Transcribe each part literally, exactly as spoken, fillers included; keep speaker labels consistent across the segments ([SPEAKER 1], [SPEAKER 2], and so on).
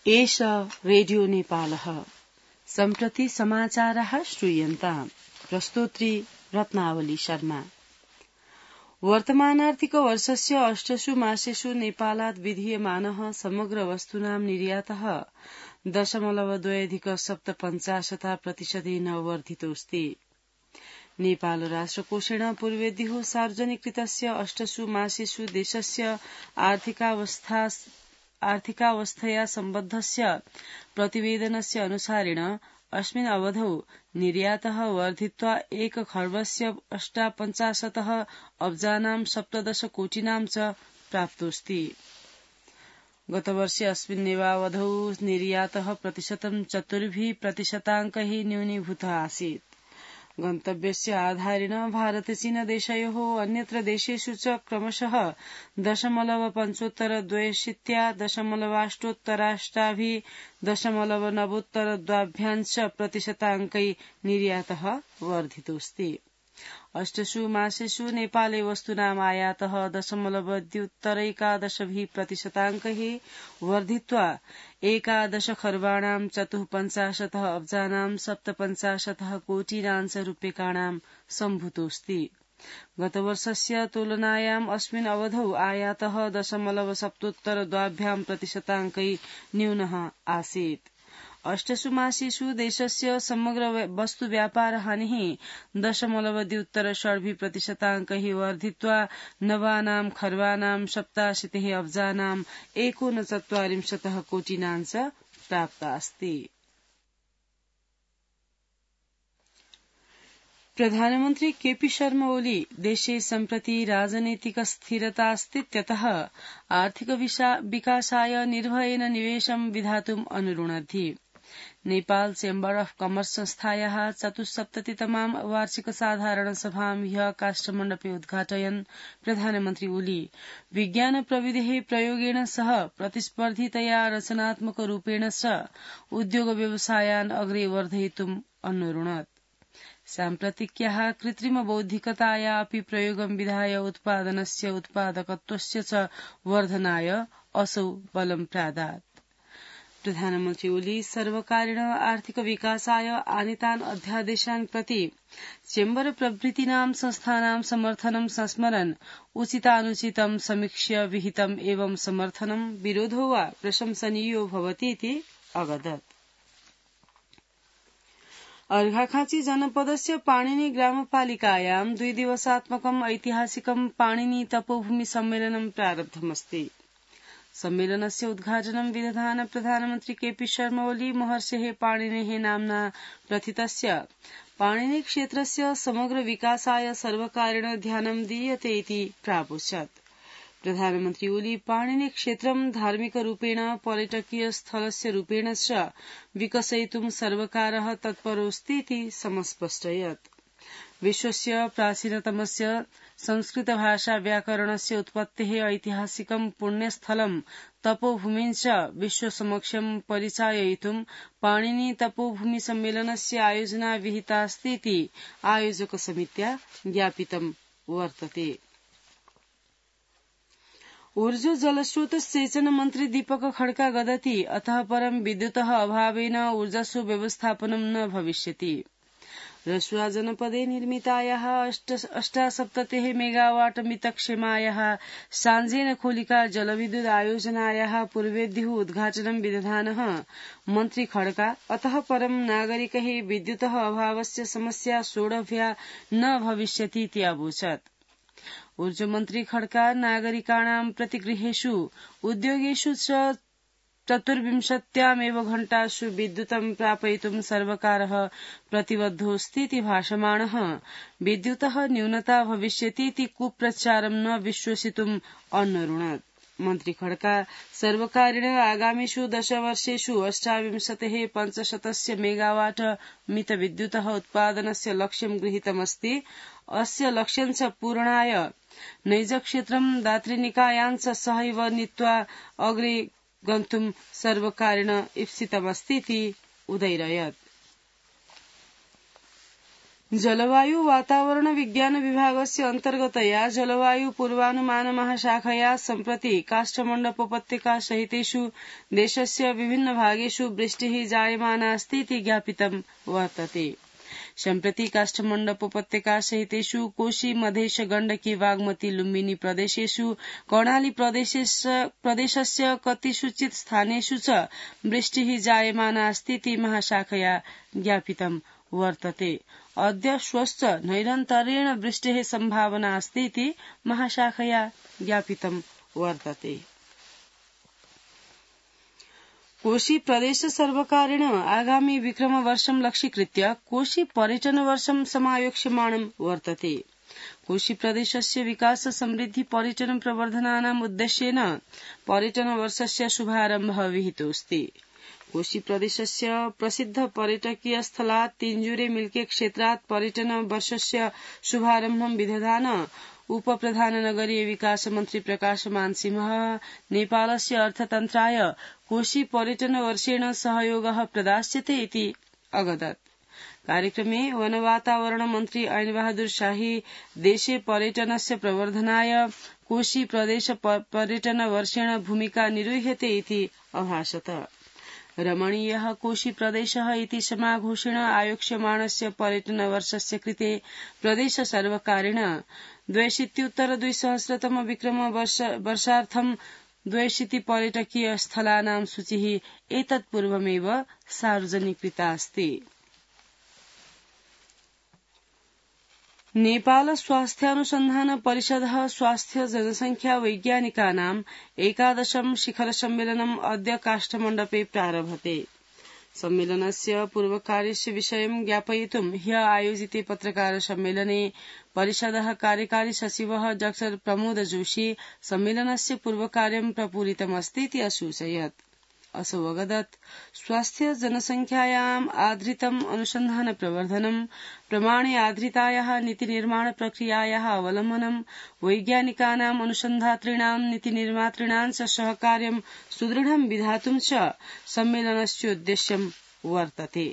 [SPEAKER 1] एष रेडियो नेपालः सम्प्रति समाचारः श्रूयन्ताम् प्रस्तोत्री रत्नावली शर्मा। वर्तमानार्थिक वर्षस्य अष्टसु मासेषु नेपालात् विधीयमानः समग्र वस्तूनां निर्यातः दशमलव द्वयधिक सप्तपञ्चाशत् प्रतिशतेन वर्धितोऽस्ति। नेपाल राष्ट्रकोषेण पूर्वेद्युः सार्वजनिकृतस्य अष्टसु मासेषु देशस्य आर्थिकावस्था आर्थिकावस्थया सम्बद्धस्य प्रतिवेदनस्य अनुसारेण अस्मिन् अवधौ निर्यातः वर्धित्वा एक खर्बस्य अष्टापञ्चाशतः अब्जानां सप्तदश कोटिनां च प्राप्तोऽस्ति। गतवर्षे अस्मिन्नेवावधौ निर्यातः प्रतिशतं चतुर्भिः प्रतिशताङ्कैः न्यूनीभूतः आसीत्। गन्तव्यस्य आधारेण भारत चीन देशयोः अन्यत्र देशेषु च क्रमशः दशमलव पञ्चोत्तर द्वयशीत्या दशमलवाष्टोत्तराष्टाभिः दशमलव नवोत्तर द्वाभ्यां च प्रतिशताङ्कै निर्यातः वर्धितोऽस्ति। अष्टसु मासेषु नेपाले वस्तूनाम् आयातः दशमलव द्व्युत्तरैकादशभिः प्रतिशताङ्कैः वर्धित्वा एकादश खर्बाणां चतुःपञ्चाशतः अब्जानां सप्तपञ्चाशतः कोटिनां च रूप्यकाणां सम्भूतोऽस्ति। गतवर्षस्य तुलनायाम् अस्मिन् अवधौ आयातः दशमलव सप्तोत्तर द्वाभ्यां प्रतिशताङ्कै न्यूनः आसीत्। अष्टसु मासेषु देशस्य समग्र वस्तु व्यापार हानिः दशमलव द्व्युत्तर षड्भिः प्रतिशताङ्कैः वर्धित्वा नवानां खर्वाणां सप्ताशीतिः अब्जानां एकोनचत्वारिंशतः कोटिनां च प्राप्ता अस्ति। प्रधानमन्त्री केपी शर्मा ओली देशे सम्प्रति राजनैतिक स्थिरतास्तीत्यतः आर्थिक विकासाय निर्भयेन निवेशं विधातुम् अनुरुणद्धि। नेपाल चेम्बर ऑफ कॉमर्स संस्थायाः चतुस्सप्ततितमां वार्षिक साधारण सभां ह्यः काष्ठमण्डपे उद्घाटयन् प्रधानमन्त्री ओली विज्ञान प्रविधेः प्रयोगेण सह प्रतिस्पर्धितया रचनात्मक रूपेण च उद्योग व्यवसायान् अग्रे वर्धयितुम् अनुरुणत्। साम्प्रतिक्याः कृत्रिम बौद्धिकताया अपि प्रयोगं विधाय उत्पादनस्य उत्पादकत्वस्य च वर्धनाय असौ बलं प्रादात्। प्रधानमन्त्री ओली सर्वकारेण आर्थिक विकासाय आनीतान् अध्यादेशान् प्रति चेम्बर प्रभृतीनां संस्थानां समर्थनं संस्मरन् उचितानुचितं समीक्ष्य विहितम् एवं समर्थनं विरोधो वा प्रशंसनीयो भवति इति अवदत्। अर्घाखाँची जनपदस्य पाणिनी ग्रामपालिकायां द्विदिवसात्मकम् ऐतिहासिकं पाणिनी तपोभूमि सम्मेलनं प्रारब्धमस्ति। सम्मेलनस्य उद्घाटनं विदधान प्रधानमन्त्री केपी शर्मा ओली महर्षेः पाणिनेः नाम्ना प्रथितस्य पाणिनी क्षेत्रस्य समग्र विकासाय सर्वकारेण ध्यानं दीयते इति प्रावोचत्। प्रधानमन्त्री ओली पाणिनी क्षेत्रं धार्मिकरूपेण पर्यटकीय स्थलस्य रूपेण च विकसयितुं सर्वकारः तत्परोऽस्ति इति समस्पष्टयत्। विश्वस्य प्राचीनतमस्य संस्कृत भाषा व्याकरणस्य उत्पत्तेः ऐतिहासिकं पुण्यस्थलं तपोभूमिं च विश्वसमक्षं परिचाययितुं पाणिनी तपोभूमि सम्मेलनस्य आयोजना विहितास्ति इति आयोजकसमित्या ज्ञापितं वर्तते। ऊर्जो जलस्रोत सेचन मन्त्री दीपक खड्का वदति अतः परं विद्युतः अभावेन ऊर्जासु व्यवस्थापनं न भविष्यति। रसुआ जनपदे निर्मितायाः अष्टासप्ततिः मेगावाट मितक्षेमायाः साञ्जेन खोलिका जलविद्युत आयोजनायाः पूर्वेद्युः उद्घाटनं विदधानः मन्त्री खड्का अतः परं नागरिकैः विद्युतः अभावस्य समस्या सोढव्या न भविष्यति इति अवोचत्। ऊर्जमन्त्री खड्का नागरिकाणां प्रतिगृहेषु उद्योगेषु च चतुर्विंशत्यामेव घण्टासु विद्युतं प्रापयितुं सर्वकारः प्रतिबद्धोऽस्ति इति भाषमाणः विद्युतः न्यूनता भविष्यति इति कुप्रचारं न विश्वसितुम् अनुरुणत्। मन्त्री खड्का सर्वकारेण आगामिषु दशवर्षेषु अष्टाविंशतेः पञ्चशतस्य मेगावाट मितविद्युतः उत्पादनस्य लक्ष्यं गृहीतमस्ति। अस्य लक्ष्यं च पूरणाय नैजक्षेत्रं दातृनिकायान् च सहैव नीत्वा अग्रे गन्तुं सर्वकारेण ईप्सितमस्ति इति उदैरयत्। जलवायु वातावरण विज्ञान विभागस्य अन्तर्गतया जलवायु पूर्वानुमान महाशाखया सम्प्रति काष्ठमण्डपोपत्यका सहितेषु देशस्य विभिन्न भागेषु वृष्टिः जायमाना अस्ति इति ज्ञापितं वर्तते। सम्प्रति काष्ठमण्डपोपत्यका सहितेषु कोशी मधेश गण्डकी बागमती लुम्बिनी प्रदेशेषु कर्णाली प्रदेशस्य कतिषुचित् स्थानेषु च वृष्टिः जायमाना अस्ति इति महाशाखया ज्ञापितं वर्तते। अद्य श्वश्च नैरन्तर्येण वृष्टेः सम्भावना अस्ति इति महाशाखया ज्ञापितं वर्तते। कोशी प्रदेश सर्वकारेण आगामि विक्रमवर्षं लक्ष्यीकृत्य कोशी पर्यटन वर्षं समायोक्ष्यमाणं वर्तते। कोशी प्रदेशस्य विकास समृद्धि पर्यटन प्रवर्धनानाम् उद्देश्येन पर्यटन वर्षस्य शुभारम्भः विहितोऽस्ति। कोशी प्रदेशस्य प्रसिद्ध पर्यटकीय स्थलात् तिंजूरे मिल्के क्षेत्रात् पर्यटन वर्षस्य शुभारम्भं विदधान उपप्रधान नगरीय विकास मन्त्री प्रकाशमान सिंहः नेपालस्य अर्थतन्त्राय कोशी पर्यटन वर्षेण सहयोगः प्रदास्यते इति अगदत्। कार्यक्रमे वनवातावरण मन्त्री ऐन बहादुर शाही देशे पर्यटनस्य प्रवर्धनाय कोशी प्रदेश पर्यटन वर्षेण भूमिका निर्वह्यते इति अभाषत। रमणीयः कोशी प्रदेशः इति समाघोषेण आयोक्ष्यमाणस्य पर्यटन वर्षस्य कृते प्रदेश सर्वकारेण द्व्यशीत्युत्तर द्विसहस्रतम विक्रम वर्षार्थं द्व्यशीति पर्यटकीय स्थलानां सूचिः एतत्पूर्वमेव सार्वजनिकृता अस्ति। नेपाल स्वास्थ्यानुसन्धान परिषदः स्वास्थ्य जनसंख्या वैज्ञानिकानाम् एकादशं शिखर सम्मेलनम् अद्य काष्ठमण्डपे प्रारभते। सम्मेलनस्य पूर्वकार्यस्य विषयं ज्ञापयितुं ह्य आयोजिते पत्रकार सम्मेलने परिषदः कार्यकारी सचिवः डॉ प्रमोद जोशी सम्मेलनस्य पूर्वकार्यं प्रपूरितमस्ति इति असूचयत्। असौ अवगदत् स्वास्थ्य जनसंख्यायाम् आधारितम् अनुसन्धान प्रवर्धनम् प्रमाणे आधारितायाः नीतिनिर्माण प्रक्रियायाः अवलम्बनम् वैज्ञानिकानाम् अनुसन्धातॄणाम् नीतिनिर्मातॄणां च सहकार्यं सुदृढं विधातुं च सम्मेलनस्योद्देश्यं वर्तते।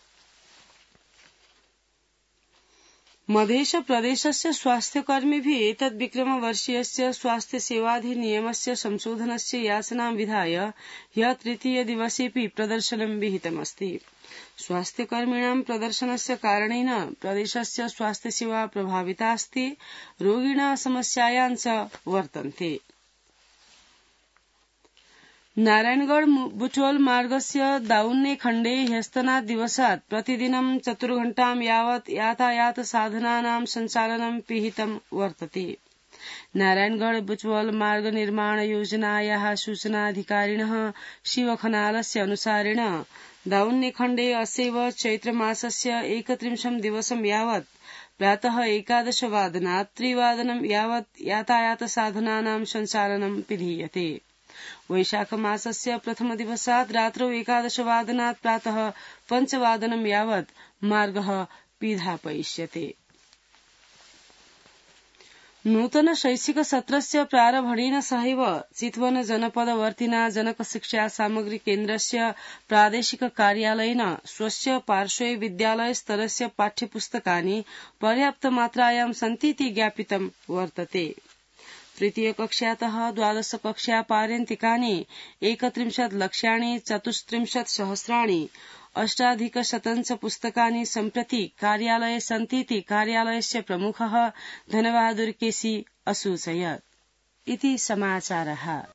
[SPEAKER 1] मधेश प्रदेशस्य स्वास्थ्यकर्मिभिः एतद् विक्रमवर्षीयस्य स्वास्थ्य सेवाधिनियमस्य संशोधनस्य याचनां विधाय ह्यः तृतीय दिवसेऽपि प्रदर्शनं विहितमस्ति। स्वास्थ्यकर्मिणां प्रदर्शनस्य कारणेन प्रदेशस्य स्वास्थ्यसेवा प्रभाविता अस्ति, रोगिणः समस्यायां च वर्तन्ते। नारायणगढ़ बुटवल मार्गस्य दाउन्ने खण्डे ह्यस्तनात् दिवसात् प्रतिदिनं चतुर्घण्टां यावत् यातायात साधनानां सञ्चालनं पिहितं वर्तते। नारायणगढ़ बुटवल मार्ग निर्माण योजनायाः सूचनाधिकारिणः शिवखनालस्य अनुसारेण दाउन्ने खण्डे अस्यैव चैत्रमासस्य एकत्रिंशं दिवसं यावत् प्रातः एकादश वादनात् त्रिवादनं यावत् यातायात साधनानां सञ्चालनं विधीयते। वैशाख मासस्य प्रथम दिवसात् रात्रौ एकादश वादनात् प्रातः पञ्चवादनं यावत् मार्गः पिधापयिष्यते। नूतन शैक्षिक सत्रस्य प्रारम्भेन सहैव चितवन जनपदवर्तिना जनक शिक्षा सामग्री केन्द्रस्य प्रादेशिक कार्यालयेन स्वस्य पार्श्वे विद्यालय स्तरस्य पाठ्यपुस्तकानि पर्याप्त मात्रायां सन्ति इति ज्ञापितं वर्तते। तृतीय कक्ष्यातः द्वादश कक्षा पार्यन्तिकानि एकत्रिंशत् लक्ष्याणि चतुस्त्रिंशत् सहस्राणि अष्टाधिकशतञ्च पुस्तकानि सम्प्रति कार्यालये सन्ति इति कार्यालयस्य प्रमुखः धनबहादुर केसी असूचयत्। इति समाचारः।